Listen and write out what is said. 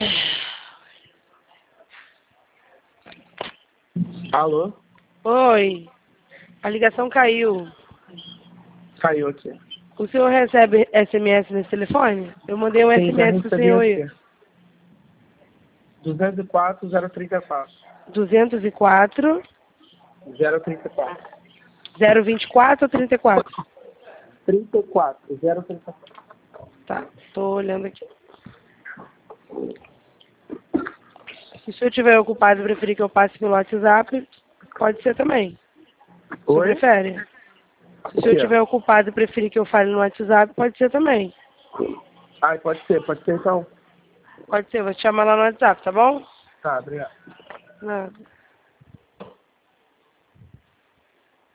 Alô? Oi. A ligação caiu. Caiu aqui. O senhor recebe SMS nesse telefone? Eu mandei um Sim, já SMS pro recebi senhor aqui. aí. 204 034. 204 034. 024 ou 34? 34. 034. Tá, tô olhando aqui. Se o senhor estiver ocupado e preferir que eu passe pelo WhatsApp, pode ser também. O senhor Oi? prefere? Se o senhor estiver ocupado e preferir que eu fale no WhatsApp, pode ser também. Ai, pode ser então. Pode ser, vou te chamar lá no WhatsApp, tá bom? Tá, obrigado. Nada.